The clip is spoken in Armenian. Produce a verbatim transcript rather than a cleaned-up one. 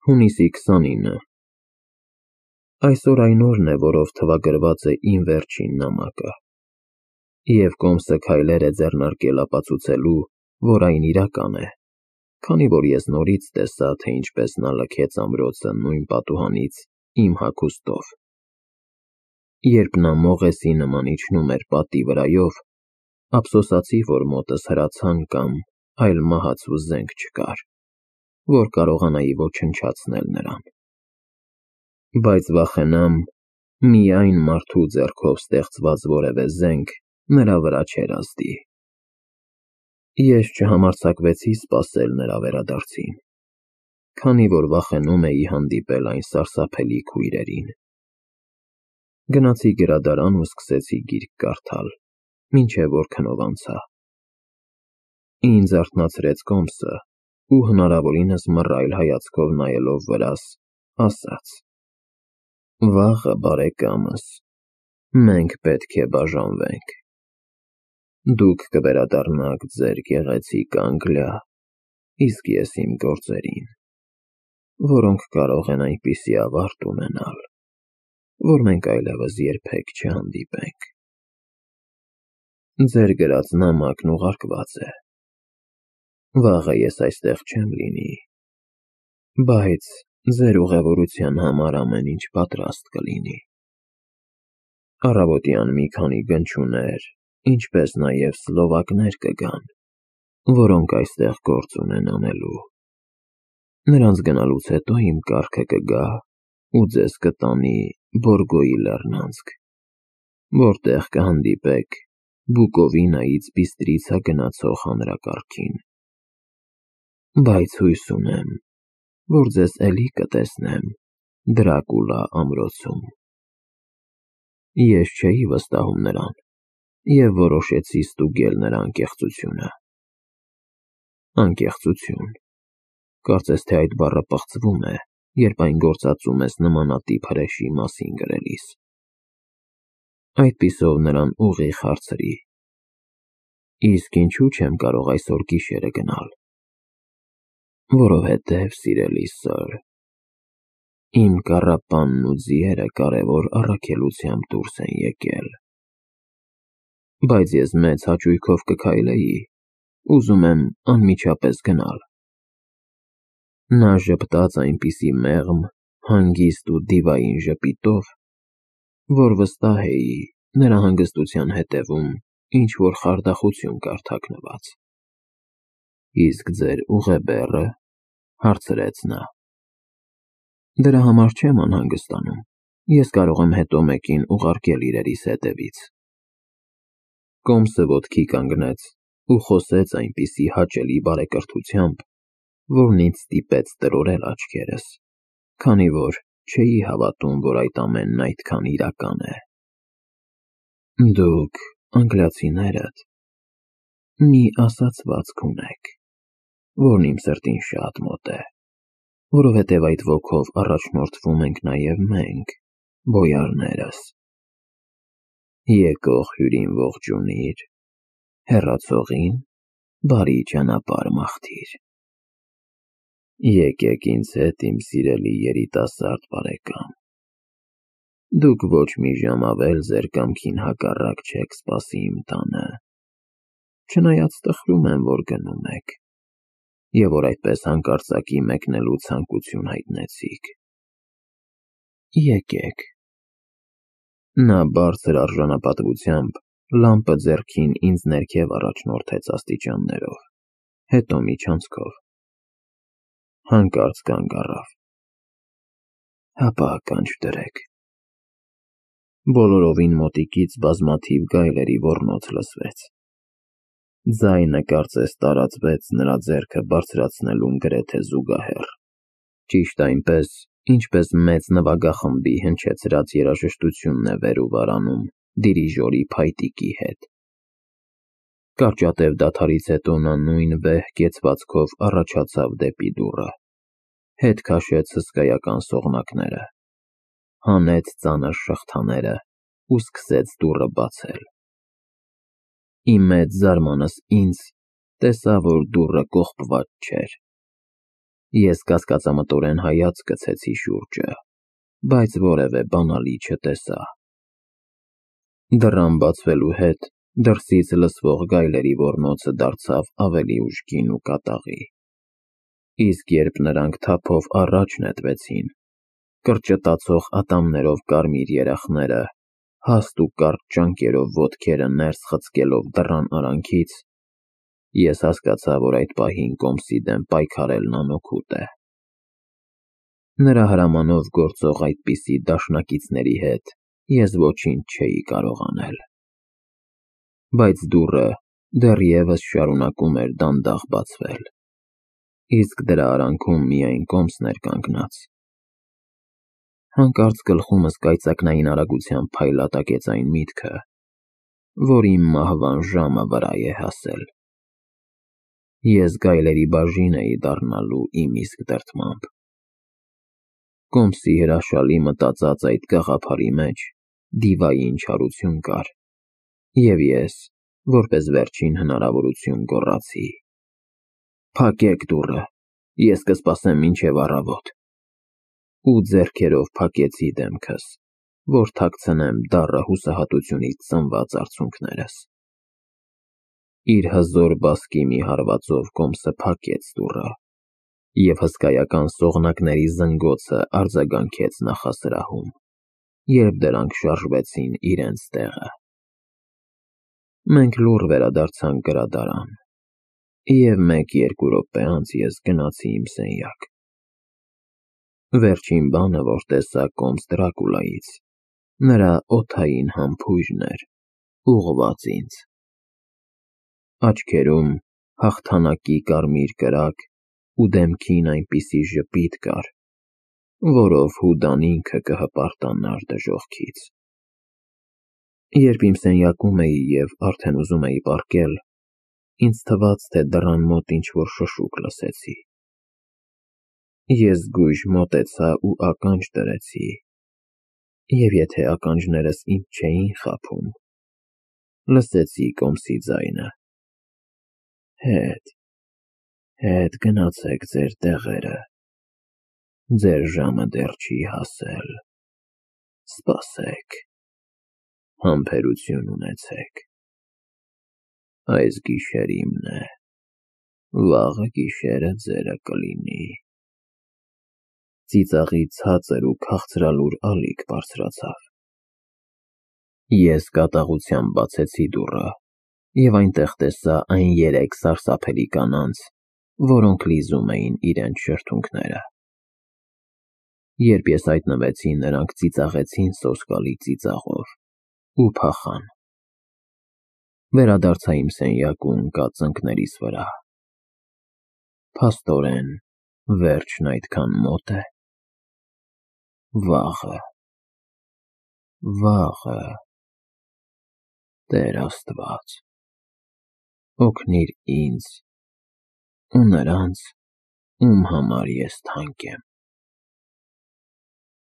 Հունիսի քսանինը Այսօր այն օրն է, որով թվագրված է իմ վերջին նամակը, և կոմսը քայլեր է ձեռնարկել ապացուցելու, որ այն իրական է, քանի որ ես նորից տեսա, թե ինչպես նա լքեց ամրոցը նույն պատուհանից իմ հագուստով։ Երբ նա մողեսի նման իջնում էր պատի վրայով, ափսոսացի, որ մոտս հրացան կամ այլ մահացու զենք չկար, որ կարողանայի ոչնչացնել նրան։ Բայց վախենամ, միայն մարդու ձեռքով ստեղծված որևէ զենք նրա վրա չէր ազդի։ Ես չհամարձակվեցի սպասել նրա վերադարձին, քանի որ վախենում էի հանդիպել այն սարսափելի քույրերին։ Գնացի գրադարան ու սկսեցի գիրք կարդալ, մինչև որ քնով անցա։ Ինձ արթնացրեց կոմսը ու հնարավորինս մռայլ հայացքով նայելով վրաս, ասաց. «Վաղը, բարեկամս, մենք պետք է բաժանվենք։ Դուք կվերադառնաք ձեր գեղեցիկ Անգլիա, իսկ ես իմ գործերին, որոնք կարող են այնպիսի ավարտ ունենալ, որ մենք այլևս երբեք չհանդիպենք։ Ձեր գրած նամակն ուղարկված է։ Վաղը ես այստեղ չեմ լինի, բայց ձեր ուղևորության համար ամեն ինչ պատրաստ կլինի։ Առավոտյան մի քանի գնչուներ, ինչպես նաև սլովակներ կգան, որոնք այստեղ գործ ունեն անելու։ Նրանց գնալուց հետո իմ կառքը կգա ու ձեզ կտանի Բորգոյի լեռնանցք, որտեղ կհանդիպեք Բուկովինայից Բիստրիցա գնացող հանրակարգին։ Բայց հույս ունեմ, որ ձեզ էլի կտեսնեմ Դրակուլա ամրոցում։ Ես չէի վստահում նրան և որոշեցի ստուգել նրա անկեղծությունը։ Անկեղծություն, կարծես թե այդ բառը պղծվում է, երբ այն գործածում ես նմանատիպ հրեշի մասին գրելիս։ Այդպիսով նրան ուղիղ հարցրի. Իսկ ինչու չեմ կարող այսօր գիշերը գնալ։ Որովհետև, սիրելի սըր, իմ կառապանն ու ձիերը կարևոր առաքելությամբ դուրս են եկել։ Բայց ես մեծ հաճույքով կքայլեի, ուզում եմ անմիջապես գնալ։ Նա ժպտաց այնպիսի մեղմ, հանգիստ ու դիվային ժպիտով, որ վստահ էի, նրա հանգստության հետևում ինչ-որ խարդախություն կար թաքնված։ Իսկ ձեր ուղեբեռը, հարցրեց նա։ Դրա համար չեմ անհանգստանում, ես կարող եմ հետո մեկին ուղարկել իրերիս հետևից։ Կոմսը ոտքի կանգնեց ու խոսեց այնպիսի հաճելի բարեկրթությամբ, որն ինձ ստիպեց տրորել աչքերս, քանի որ չէի հավատում, որ այդ ամենն այդքան իրական է։ Դուք, անգլիացիներդ, մի ասացվածք ունեք, որն իմ սրտին շատ մոտ է, որովհետև այդ ոգով առաջնորդվում ենք նաև մենք, բոյարներս։ Եկող հյուրին ողջունիր, հեռացողին բարի ճանապարհ մաղթիր։ Եկեք ինձ հետ, իմ սիրելի երիտասարդ բարեկամ։ Դուք ոչ մի ժամ ավել ձեր կամքին հակառակ չեք սպասի իմ տանը, չնայած տխրում եմ, որ գնում եք, և որ այդպես հանկարծակի մեկնելու ցանկություն հայտնեցիք։ Եկեք։ Նա բարձր արժանապատվությամբ լամպը ձեռքին ինձ ներքև առաջնորդեց աստիճաններով, հետո միջանցքով։ Հանկարծ կանգ առավ։ Հապա ականջ դրեք։ Բոլորովին մոտիկից բազմաթիվ գայլերի ոռնոց լսվեց։ Ձայնը կարծես տարածվեց նրա ձեռքը բարձրացնելուն գրեթե զուգահեռ, ճիշտ այնպես, ինչպես մեծ նվագախմբի հնչեցրած երաժշտությունն է վեր ու վար անում դիրիժորի փայտիկի հետ։ Կարճատև դադարից հետո նա նույն վեհ կեցվածքով առաջացավ դեպի դուռը, հետ քաշեց հսկայական սողնակները, հանեց ծանր շղթաները ու սկսեց դուռը բացել։ Իմ մեծ զարմանքս ինձ տեսա, որ դուռը կողպված չէր։ Ես կասկածամտորեն հայացք գցեցի շուրջը, բայց որևէ բանալի չտեսա։ Դռան բացվելու հետ դրսից լսվող գայլերի ոռնոցը դարձավ ավելի ուժգին ու կատաղի։ Իսկ երբ նրանք թափով առաջ նետվեցին, կրճտացող ատամներով կարմիր երախները, հաստ ու կարճ ճանկերով ոտքերը ներս խցկելով դռան արանքից, ես հասկացա, որ այդ պահին Կոմսի դեմ պայքարելն անօգուտ է։ Նրա հրամանով գործող այդպիսի դաշնակիցների հետ ես ոչինչ չէի կարող անել։ Բայց դուռը դեռևս շարունակում էր դանդաղ բացվել, իսկ դրա արանքում միայն Կոմսն էր կանգնած։ Հանկարծ գլխումս կայծակնային արագությամբ փայլատակեց այն միտքը, որ իմ մահվան ժամը վրա է հասել։ Ես գայլերի բաժին էի դառնալու իմ իսկ դրդմամբ։ Կոմսի հրաշալի մտածած այդ գաղափարի մեջ դիվային չարություն կար, և ես, որպես վերջին հնարավորություն, գոռացի. «Փակեք դուռը, ես կսպասեմ մինչև առավոտ», ու ձեռքերով փակեցի դեմքս, որ թաքցնեմ դառը հուսահատությունից ծնված արցունքներս։ Իր հզոր բասկի մի հարվածով Կոմսը փակեց դուռը, և հսկայական սողնակների զնգոցը արձագանքեց նախասրահում, երբ դրանք շարժվեցին իրենց տեղը։ Մենք լուռ վերադարձանք գրադարան, և մեկ-երկու րոպե անց ես գնացի իմ սենյակ։ Վերջին բանը, որ տեսա Կոմս Դրակուլայից, նրա օդային համբույրն էր, ուղղված ինձ։ Աչքերում հաղթանակի կարմիր կրակ ու դեմքին այնպիսի ժպիտ կար, որով Հուդան ինքը կհպարտանար դժոխքից։ Երբ իմ սենյակում էի և արդեն ուզում էի պառկել, ինձ թվաց, թե դռան մոտ ինչ-որ շշուկ լսեցի։ Ես զգույշ մոտեցա ու ականջ դրեցի, և եթե ականջներս ինձ չէին խաբում, լսեցի Կոմսի ձայնը. «Հետ, հետ գնացեք ձեր տեղերը, ձեր ժամը դեռ չի հասել, սպասեք, համբերություն ունեցեք, այս գիշեր իմն է, վաղը գիշերը ձերը կլինի»։ Ծիծաղի ցածր ու քաղցրալուր ալիք բարձրացավ։ Ես կատաղությամբ բացեցի դուռը և այնտեղ տեսա այն երեք սարսափելի կանանց, որոնք լիզում էին իրենց շրթունքները։ Երբ ես հայտնվեցի, նրանք ծիծաղեցին սոսկալի ծիծաղով ու փախան։ Վերադարձա իմ սենյակ ու ընկա ծնկներիս վրա։ Փաստորեն, վերջն այդքան մոտ է։ Վաղը, վաղը… Տեր Աստված, օգնիր ինձ ու նրանց, ում համար ես թանկ եմ։